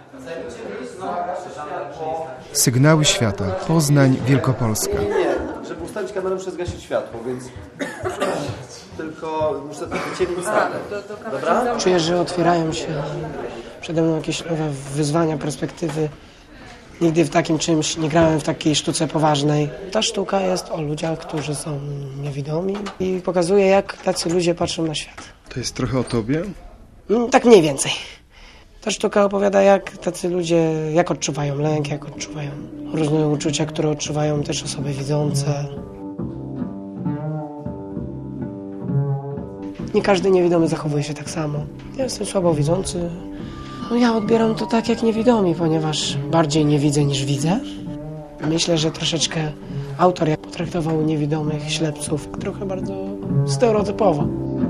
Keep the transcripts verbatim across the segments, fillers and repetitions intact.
Sygnały świata. Poznań, Wielkopolska. Nie, żeby ustawić kamerę, muszę zgasić światło, więc tylko muszę to wyciemnić startem. Dobra? Czuję, że otwierają się przede mną jakieś nowe wyzwania, perspektywy. Nigdy w takim czymś nie grałem, w takiej sztuce poważnej. Ta sztuka jest o ludziach, którzy są niewidomi i pokazuje, jak tacy ludzie patrzą na świat. To jest trochę o tobie? No, tak mniej więcej. Ta sztuka opowiada, jak tacy ludzie, jak odczuwają lęk, jak odczuwają różne uczucia, które odczuwają też osoby widzące. Nie każdy niewidomy zachowuje się tak samo. Ja jestem słabowidzący. No ja odbieram to tak jak niewidomi, ponieważ bardziej nie widzę niż widzę. Myślę, że troszeczkę autor potraktował niewidomych ślepców trochę bardzo stereotypowo.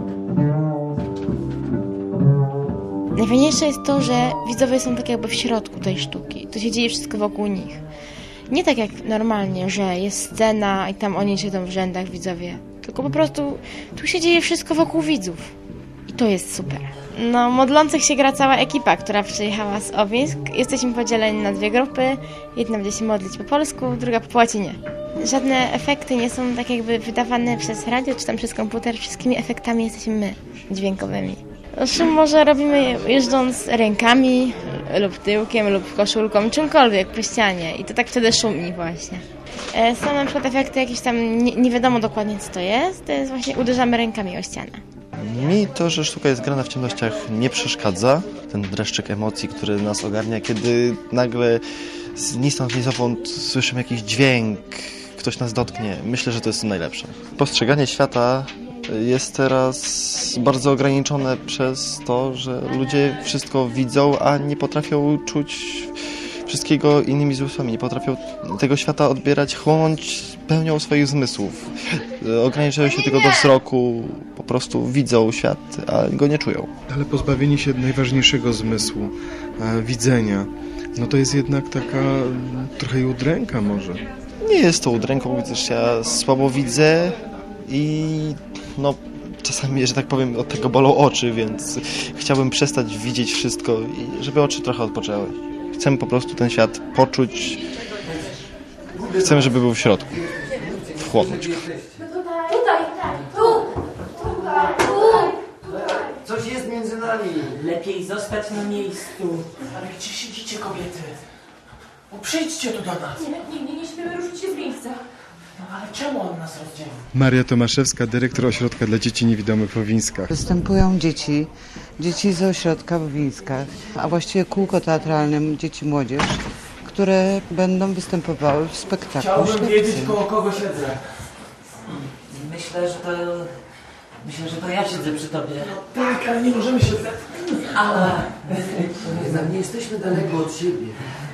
Najfajniejsze jest to, że widzowie są tak jakby w środku tej sztuki. To się dzieje wszystko wokół nich. Nie tak jak normalnie, że jest scena i tam oni siedzą w rzędach widzowie. Tylko po prostu tu się dzieje wszystko wokół widzów. I to jest super. No, modlących się gra cała ekipa, która przyjechała z Owińsk. Jesteśmy podzieleni na dwie grupy. Jedna będzie się modlić po polsku, druga po łacinie. Żadne efekty nie są tak jakby wydawane przez radio czy tam przez komputer. Wszystkimi efektami jesteśmy my, dźwiękowymi. Szum może robimy jeżdżąc rękami lub tyłkiem lub koszulką, czymkolwiek po ścianie. I to tak wtedy szumi właśnie. Są na przykład efekty jakieś tam, nie, nie wiadomo dokładnie co to jest. To jest właśnie uderzamy rękami o ścianę. Mi to, że sztuka jest grana w ciemnościach, nie przeszkadza. Ten dreszczyk emocji, który nas ogarnia, kiedy nagle ni stąd, ni zowąd słyszymy jakiś dźwięk, ktoś nas dotknie. Myślę, że to jest to najlepsze. Postrzeganie świata jest teraz bardzo ograniczone przez to, że ludzie wszystko widzą, a nie potrafią czuć wszystkiego innymi zmysłami. Nie potrafią tego świata odbierać, chłonąć pełnią swoich zmysłów. Ograniczają się tylko do wzroku, po prostu widzą świat, a go nie czują. Ale pozbawienie się najważniejszego zmysłu, e, widzenia, no to jest jednak taka trochę i udręka może. Nie jest to udręką, gdyż ja słabo widzę i no czasami, że tak powiem, od tego bolą oczy, więc chciałbym przestać widzieć wszystko i żeby oczy trochę odpoczęły. Chcemy po prostu ten świat poczuć. Chcemy, żeby był w środku. Wchłonąć go. Tutaj, tu, tutaj, tu. Coś jest między nami. Lepiej zostać na miejscu. Ale gdzie siedzicie, kobiety? No przyjdźcie tu do nas. Nie, nie, nie, nie śmiemy ruszyć się z miejsca. No ale czemu on nas rozdzielił? Maria Tomaszewska, dyrektor Ośrodka dla Dzieci Niewidomych w Owińskach. Występują dzieci, dzieci z ośrodka w Owińskach, a właściwie kółko teatralnym Dzieci Młodzież, które będą występowały w spektaklu Chciałbym Ślepcy. wiedzieć, koło kogo siedzę. Myślę, że to... Myślę, że to ja siedzę przy tobie. No tak, ale nie możemy się... Ale... Nie jesteśmy daleko od siebie.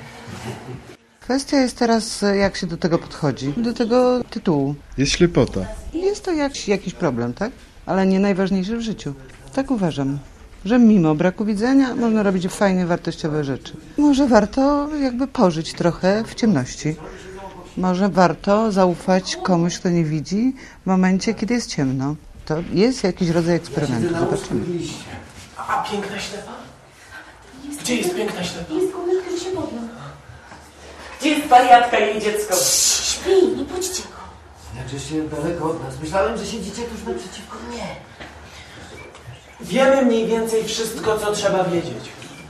Kwestia jest teraz, jak się do tego podchodzi, do tego tytułu. Jest ślepota. Jest to jak, jakiś problem, tak? Ale nie najważniejszy w życiu. Tak uważam, że mimo braku widzenia można robić fajne, wartościowe rzeczy. Może warto jakby pożyć trochę w ciemności. Może warto zaufać komuś, kto nie widzi w momencie, kiedy jest ciemno. To jest jakiś rodzaj eksperymentu. Zobaczymy. A piękna ślepa? Gdzie jest piękna ślepa? Jest koleś, który się modlą. Gdzie jest wariatka i jej dziecko? Śpi, nie budźcie go. Jakżeście daleko od nas. Myślałem, że siedzicie tuż naprzeciwko mnie. Wiemy mniej więcej wszystko, co trzeba wiedzieć.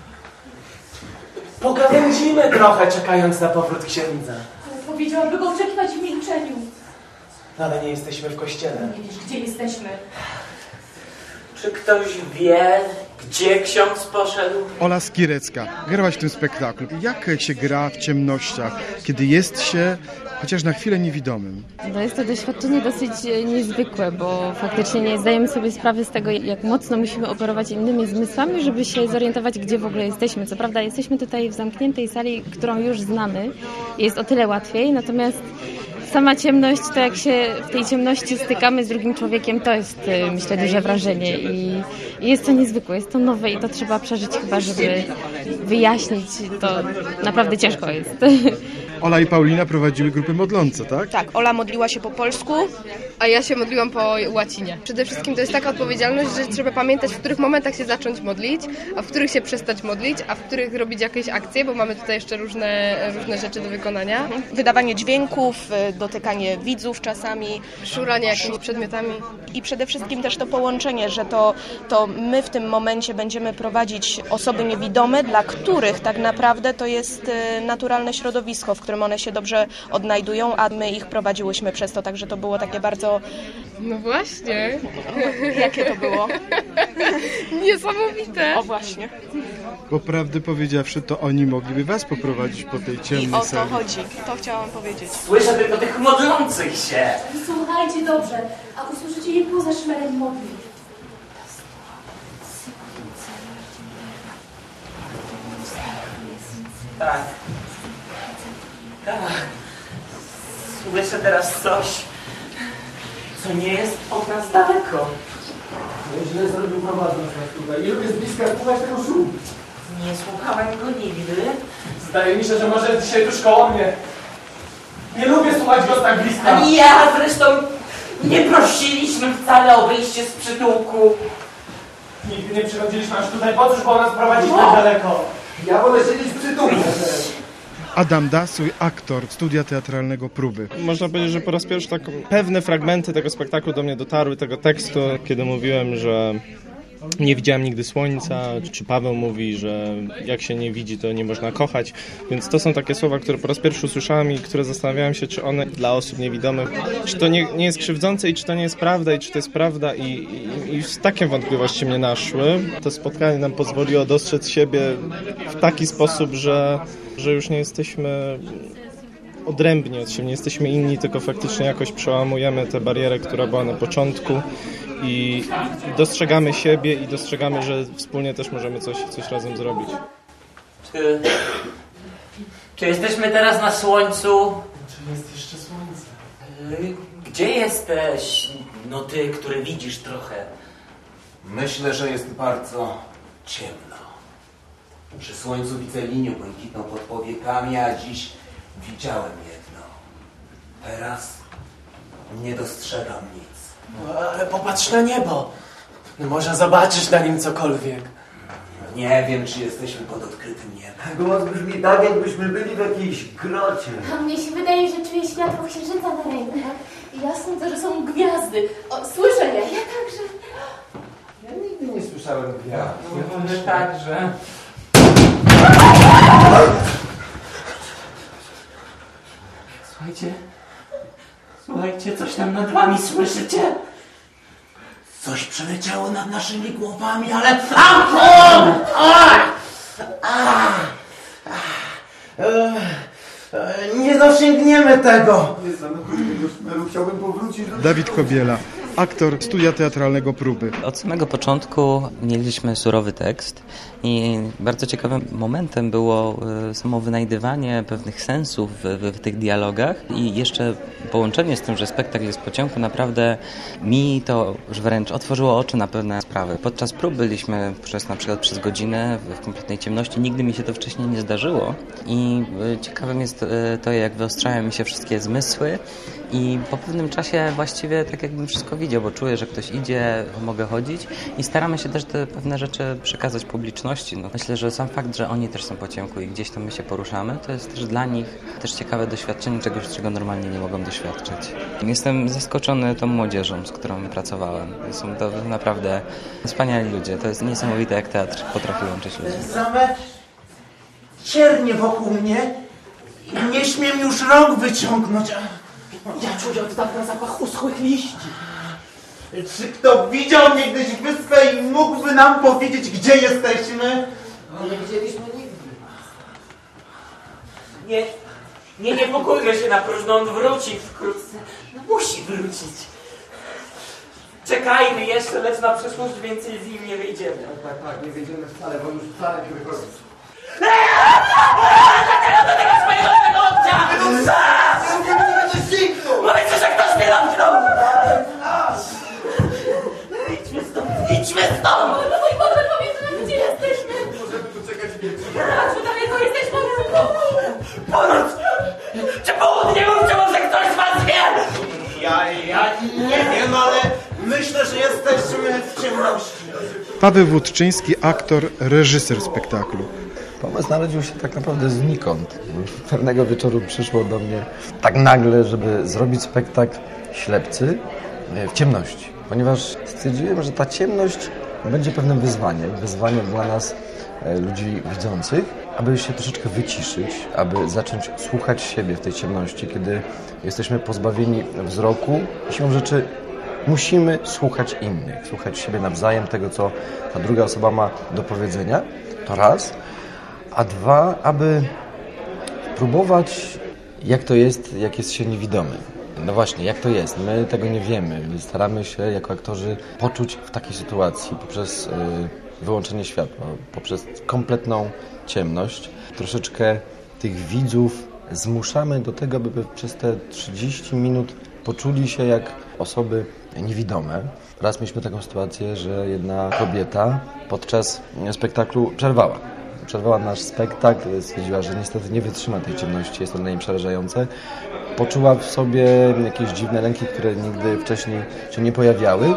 Pogawędzimy trochę, czekając na powrót księdza. Ale powiedziałam, go oczekiwać w milczeniu. No, ale nie jesteśmy w kościele. Nie wiesz, gdzie jesteśmy. Czy ktoś wie, gdzie ksiądz poszedł? Ola Skirecka, grałaś w tym spektaklu. Jak się gra w ciemnościach, kiedy jest się chociaż na chwilę niewidomym? No jest to doświadczenie dosyć niezwykłe, bo faktycznie nie zdajemy sobie sprawy z tego, jak mocno musimy operować innymi zmysłami, żeby się zorientować, gdzie w ogóle jesteśmy. Co prawda jesteśmy tutaj w zamkniętej sali, którą już znamy. Jest o tyle łatwiej, natomiast sama ciemność, to jak się w tej ciemności stykamy z drugim człowiekiem, to jest, myślę, duże wrażenie i, i jest to niezwykłe, jest to nowe i to trzeba przeżyć chyba, żeby wyjaśnić, to naprawdę ciężko jest. Ola i Paulina prowadziły grupy modlące, tak? Tak, Ola modliła się po polsku, a ja się modliłam po łacinie. Przede wszystkim to jest taka odpowiedzialność, że trzeba pamiętać, w których momentach się zacząć modlić, a w których się przestać modlić, a w których robić jakieś akcje, bo mamy tutaj jeszcze różne, różne rzeczy do wykonania. Wydawanie dźwięków, dotykanie widzów czasami. Szuranie jakimiś przedmiotami. I przede wszystkim też to połączenie, że to, to my w tym momencie będziemy prowadzić osoby niewidome, dla których tak naprawdę to jest naturalne środowisko, w którym one się dobrze odnajdują, a my ich prowadziłyśmy przez to, także to było takie bardzo... No właśnie. Jakie to było? Niesamowite. O właśnie. Bo prawdę powiedziawszy, to oni mogliby was poprowadzić po tej ciemnej I o to sali. chodzi. To chciałam powiedzieć. Słyszę tylko tych modlących się. Słuchajcie dobrze, a usłyszycie je poza szmerem modli. Tak. Tak. Słyszę teraz coś, co nie jest od nas daleko. No źle zrobił prowadząc nas tutaj. I lubię z bliska słuchać tego szumu. Nie słuchałem go nigdy. Zdaje mi się, że może jest dzisiaj tuż koło mnie. Nie lubię słuchać go tak bliska. Ani ja zresztą nie prosiliśmy wcale o wyjście z przytułku. Nigdy nie przychodziliśmy aż tutaj. Po cóż było nas prowadzić tak daleko? Ja wolę siedzieć w przytułku. Adam Dasuj, aktor studia teatralnego Próby. Można powiedzieć, że po raz pierwszy tak pewne fragmenty tego spektaklu do mnie dotarły, tego tekstu, kiedy mówiłem, że nie widziałem nigdy słońca, czy Paweł mówi, że jak się nie widzi, to nie można kochać. Więc to są takie słowa, które po raz pierwszy usłyszałem i które zastanawiałem się, czy one dla osób niewidomych, czy to nie, nie jest krzywdzące i czy to nie jest prawda i czy to jest prawda i, i, i takie wątpliwości mnie naszły. To spotkanie nam pozwoliło dostrzec siebie w taki sposób, że, że już nie jesteśmy odrębni od siebie, nie jesteśmy inni, tylko faktycznie jakoś przełamujemy tę barierę, która była na początku. I dostrzegamy siebie i dostrzegamy, że wspólnie też możemy coś, coś razem zrobić. Czy, czy jesteśmy teraz na słońcu? Czy jest jeszcze słońce? Gdzie jesteś? No ty, który widzisz trochę. Myślę, że jest bardzo ciemno. Przy słońcu widzę linię błękitną pod powiekami, a dziś widziałem jedno. Teraz nie dostrzegam nic. No, ale popatrz na niebo. No, może zobaczysz na nim cokolwiek. Nie wiem, czy jesteśmy pod odkrytym niebem. Głos brzmi tak, jakbyśmy byli w jakiejś grocie. A mnie się wydaje, że czuję światło księżyca na rękach. I ja sądzę, że są gwiazdy. O, słyszę je, ja także. Ja nigdy nie słyszałem gwiazd. No, ja także. Słuchajcie. Słuchajcie, coś tam nad wami słyszycie? Coś przeleciało nad naszymi głowami, ale... A! A! A! Nie dosięgniemy tego! Nie znam tego szmeru, chciałbym powrócić do... Dawid Kobiela, aktor studia teatralnego Próby. Od samego początku mieliśmy surowy tekst i bardzo ciekawym momentem było samo wynajdywanie pewnych sensów w, w tych dialogach i jeszcze połączenie z tym, że spektakl jest po ciemku, naprawdę mi to już wręcz otworzyło oczy na pewne sprawy. Podczas prób byliśmy przez, na przykład przez godzinę w kompletnej ciemności, nigdy mi się to wcześniej nie zdarzyło i ciekawym jest to, jak wyostrzają mi się wszystkie zmysły i po pewnym czasie właściwie tak jakbym wszystko widział, bo czuję, że ktoś idzie, mogę chodzić i staramy się też te pewne rzeczy przekazać publiczności. No, myślę, że sam fakt, że oni też są po ciemku i gdzieś tam my się poruszamy, to jest też dla nich też ciekawe doświadczenie czegoś, czego normalnie nie mogą doświadczyć. Jestem zaskoczony tą młodzieżą, z którą pracowałem. Są to naprawdę wspaniali ludzie. To jest niesamowite, jak teatr potrafi łączyć ludzi. Same ciernie wokół mnie i nie śmiem już rąk wyciągnąć. Ja czuję od dawna zapach uschłych liści. Czy kto widział niegdyś wyspę i mógłby nam powiedzieć, gdzie jesteśmy? No nie widzieliśmy nigdy. Nie, nie niepokójmy się na próżno, on wróci wkrótce. No musi wrócić. Czekajmy jeszcze, lecz na przyszłość więcej z nim nie wyjdziemy. Tak, tak, nie wyjdziemy wcale, bo już wcale nie wychodzi. Dlatego do tego swojego nowego oddziału! Powiedz, że ktoś mnie domknął! Idźmy stąd, idźmy stąd! No mój Boże, powiedz nam, gdzie jesteśmy! Możemy tu czekać wieczór. Jak daleko jesteśmy? Ponoć ciemności. Paweł Wódczyński, aktor, reżyser spektaklu. Pomysł narodził się tak naprawdę znikąd. Pewnego wieczoru przyszło do mnie tak nagle, żeby zrobić spektakl Ślepcy w ciemności. Ponieważ stwierdziłem, że ta ciemność będzie pewnym wyzwaniem. Wyzwaniem dla nas, ludzi widzących, aby się troszeczkę wyciszyć, aby zacząć słuchać siebie w tej ciemności, kiedy jesteśmy pozbawieni wzroku. Siłą rzeczy musimy słuchać innych, słuchać siebie nawzajem, tego, co ta druga osoba ma do powiedzenia. To raz. A dwa, aby próbować, jak to jest, jak jest się niewidomy. No właśnie, jak to jest? My tego nie wiemy. Staramy się jako aktorzy poczuć w takiej sytuacji poprzez y, wyłączenie światła, poprzez kompletną ciemność. Troszeczkę tych widzów zmuszamy do tego, by przez te trzydzieści minut poczuli się jak osoby niewidome. Raz mieliśmy taką sytuację, że jedna kobieta podczas spektaklu przerwała. Przerwała nasz spektakl, stwierdziła, że niestety nie wytrzyma tej ciemności, jest to dla niej przerażające. Poczuła w sobie jakieś dziwne lęki, które nigdy wcześniej się nie pojawiały.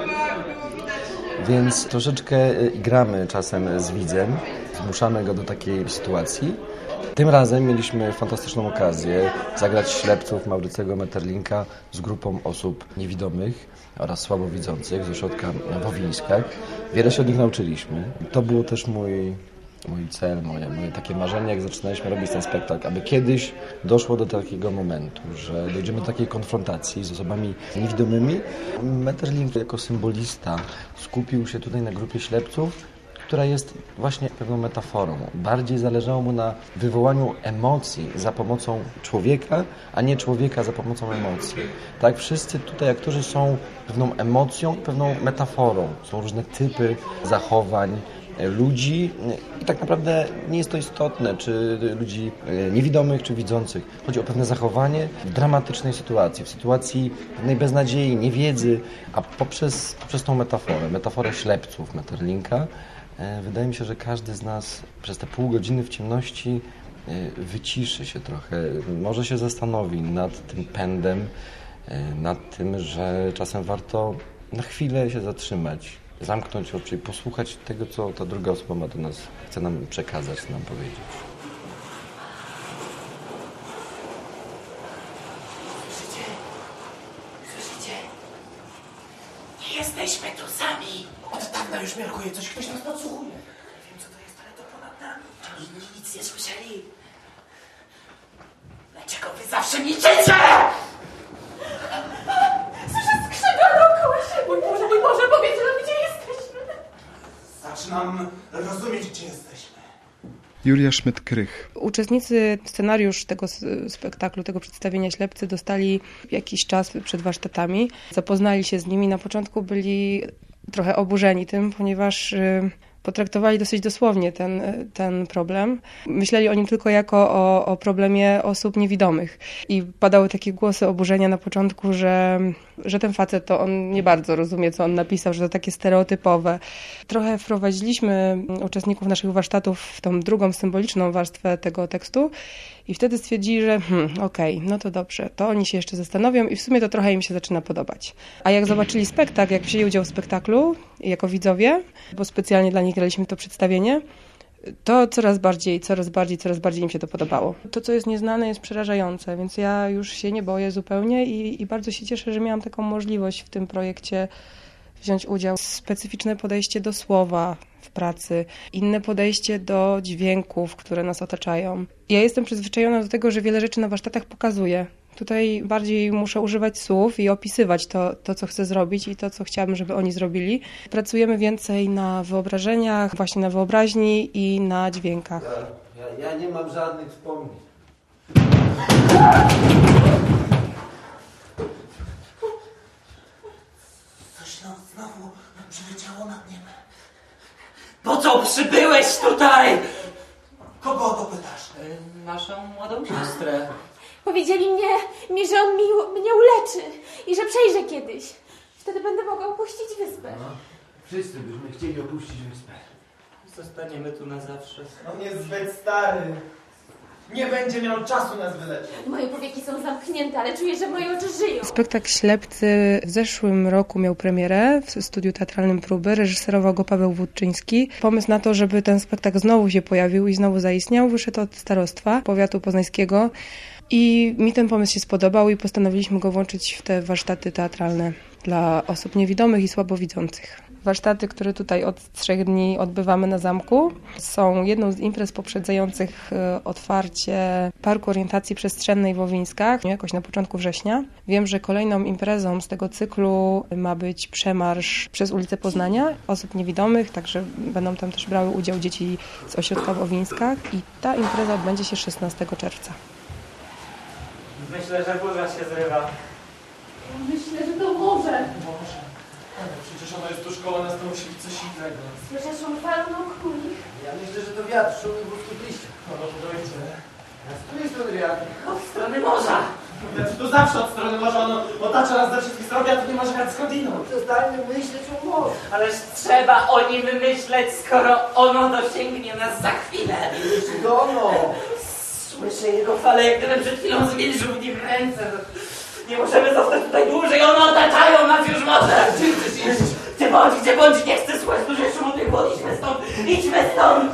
Więc troszeczkę gramy czasem z widzem, zmuszamy go do takiej sytuacji. Tym razem mieliśmy fantastyczną okazję zagrać Ślepców Maurycego Metterlinka z grupą osób niewidomych oraz słabowidzących z ośrodka Wowińska. Wiele się od nich nauczyliśmy. To było też mój, mój cel, moje, moje takie marzenie, jak zaczynaliśmy robić ten spektakl, aby kiedyś doszło do takiego momentu, że dojdziemy do takiej konfrontacji z osobami niewidomymi. Metterlink jako symbolista skupił się tutaj na grupie ślepców, która jest właśnie pewną metaforą. Bardziej zależało mu na wywołaniu emocji za pomocą człowieka, a nie człowieka za pomocą emocji. Tak, wszyscy tutaj aktorzy są pewną emocją, pewną metaforą. Są różne typy zachowań ludzi i tak naprawdę nie jest to istotne, czy ludzi niewidomych, czy widzących. Chodzi o pewne zachowanie w dramatycznej sytuacji, w sytuacji pewnej beznadziei, niewiedzy, a poprzez, poprzez tą metaforę, metaforę ślepców Metterlinka, wydaje mi się, że każdy z nas przez te pół godziny w ciemności wyciszy się trochę, może się zastanowi nad tym pędem, nad tym, że czasem warto na chwilę się zatrzymać, zamknąć oczy i posłuchać tego, co ta druga osoba ma do nas, chce nam przekazać, nam powiedzieć. Słyszycie? Słyszycie? Nie jesteśmy tu sami. Od dawna już miarkuje coś, ktoś nas podsłuchuje. Nie wiem, co to jest, ale to ponad nami. Inni nic nie słyszeli. Dlaczego wy zawsze milczycie? Słyszę skrzydła dookoła się. Mój Boże, mój Boże, powiedz nam, gdzie jesteśmy. Zaczynam rozumieć, gdzie jesteśmy. Julia Szmyt-Krych. Uczestnicy scenariusz tego spektaklu, tego przedstawienia Ślepcy dostali jakiś czas przed warsztatami. Zapoznali się z nimi. Na początku byli trochę oburzeni tym, ponieważ potraktowali dosyć dosłownie ten, ten problem. Myśleli o nim tylko jako o, o problemie osób niewidomych. I padały takie głosy oburzenia na początku, że, że ten facet to on nie bardzo rozumie, co on napisał, że to takie stereotypowe. Trochę wprowadziliśmy uczestników naszych warsztatów w tą drugą symboliczną warstwę tego tekstu i wtedy stwierdzili, że hmm, okej, okay, no to dobrze, to oni się jeszcze zastanowią i w sumie to trochę im się zaczyna podobać. A jak zobaczyli spektakl, jak wzięli udział w spektaklu jako widzowie, bo specjalnie dla nich graliśmy to przedstawienie, to coraz bardziej, coraz bardziej, coraz bardziej im się to podobało. To, co jest nieznane, jest przerażające, więc ja już się nie boję zupełnie i, i bardzo się cieszę, że miałam taką możliwość w tym projekcie wziąć udział. Specyficzne podejście do słowa w pracy, inne podejście do dźwięków, które nas otaczają. Ja jestem przyzwyczajona do tego, że wiele rzeczy na warsztatach pokazuję. Tutaj bardziej muszę używać słów i opisywać to, to, co chcę zrobić i to, co chciałabym, żeby oni zrobili. Pracujemy więcej na wyobrażeniach, właśnie na wyobraźni i na dźwiękach. Ja, ja, ja nie mam żadnych wspomnień. Coś nam znowu przyleciało nad nim. Po co przybyłeś tutaj? Kogo o to pytasz? Naszą młodą siostrę. Powiedzieli mnie, mi, że on mi, mnie uleczy i że przejdzie kiedyś. Wtedy będę mogła opuścić wyspę. No, wszyscy byśmy chcieli opuścić wyspę. Zostaniemy tu na zawsze. On jest zbyt stary. Nie będzie miał czasu nas wyleczyć. Moje powieki są zamknięte, ale czuję, że moje oczy żyją. Spektakl Ślepcy w zeszłym roku miał premierę w studiu teatralnym Próby. Reżyserował go Paweł Wódczyński. Pomysł na to, żeby ten spektakl znowu się pojawił i znowu zaistniał, wyszedł od starostwa powiatu poznańskiego. I mi ten pomysł się spodobał i postanowiliśmy go włączyć w te warsztaty teatralne dla osób niewidomych i słabowidzących. Warsztaty, które tutaj od trzech dni odbywamy na zamku, są jedną z imprez poprzedzających otwarcie Parku Orientacji Przestrzennej w Łowińskach, jakoś na początku września. Wiem, że kolejną imprezą z tego cyklu ma być przemarsz przez ulicę Poznania osób niewidomych, także będą tam też brały udział dzieci z ośrodka w Łowińskach i ta impreza odbędzie się szesnastego czerwca. Myślę, że burza się zrywa. Myślę, że to morze. Może. Ale przecież ona jest tu szkoła, nas to musi być coś innego. Słyszysz szum fal wokół nich? Ja myślę, że to wiatr szumi w ludzkich liściach. No, no to dojdzie. A z której strony wiatr? Od strony morza. Wiatr tu zawsze od strony morza, ono otacza nas ze wszystkich stron, wiatr nie może grać skądinąd. Przestańmy myśleć o morzu. Ależ trzeba o nim myśleć, skoro ono dosięgnie nas za chwilę. Jeśli to ono. Słyszę jego fale, jak gdybym przed chwilą zwilżył w nich ręce. Nie możemy zostać tutaj dłużej, one otaczają nas już może! Gdzie chcesz iść? Gdzie bądź, gdzie bądź, nie chcę słuchać dużej szumu tych wód, idźmy stąd, idźmy stąd!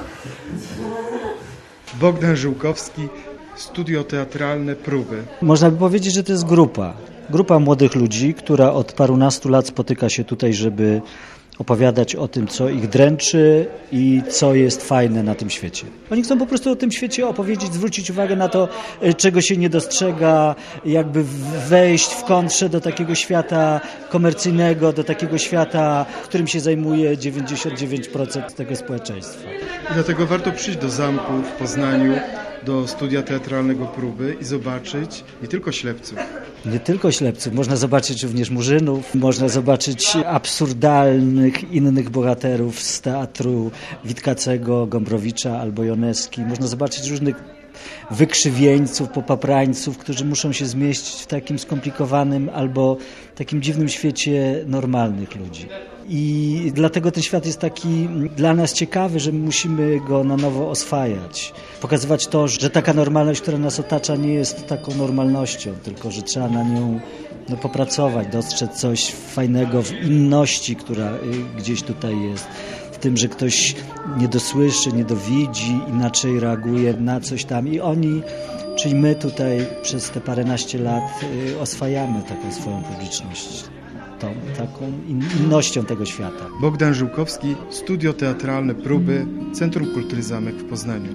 Bogdan Żyłkowski, studio teatralne Próby. Można by powiedzieć, że to jest grupa. Grupa młodych ludzi, która od parunastu lat spotyka się tutaj, żeby opowiadać o tym, co ich dręczy i co jest fajne na tym świecie. Oni chcą po prostu o tym świecie opowiedzieć, zwrócić uwagę na to, czego się nie dostrzega, jakby wejść w kontrze do takiego świata komercyjnego, do takiego świata, którym się zajmuje dziewięćdziesiąt dziewięć procent tego społeczeństwa. I dlatego warto przyjść do zamku w Poznaniu, do studia teatralnego Próby i zobaczyć nie tylko ślepców. Nie tylko ślepców, można zobaczyć również murzynów, można zobaczyć absurdalnych innych bohaterów z teatru Witkacego, Gombrowicza albo Joneski. Można zobaczyć różnych wykrzywieńców, popaprańców, którzy muszą się zmieścić w takim skomplikowanym albo takim dziwnym świecie normalnych ludzi. I dlatego ten świat jest taki dla nas ciekawy, że musimy go na nowo oswajać. Pokazywać to, że taka normalność, która nas otacza, nie jest taką normalnością, tylko że trzeba na nią no, popracować, dostrzec coś fajnego w inności, która gdzieś tutaj jest. W tym, że ktoś nie dosłyszy, nie dowidzi, inaczej reaguje na coś tam. I oni, czyli my tutaj przez te paręnaście lat oswajamy taką swoją publiczność. Tą, taką innością tego świata. Bogdan Żyłkowski, studio teatralne Próby, Centrum Kultury Zamek w Poznaniu.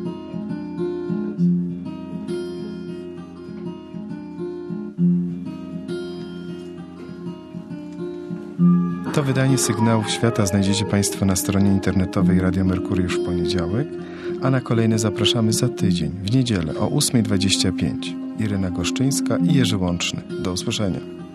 To wydanie Sygnałów Świata znajdziecie Państwo na stronie internetowej Radia Merkury już w poniedziałek, a na kolejne zapraszamy za tydzień, w niedzielę o ósma dwadzieścia pięć. Irena Goszczyńska i Jerzy Łączny. Do usłyszenia.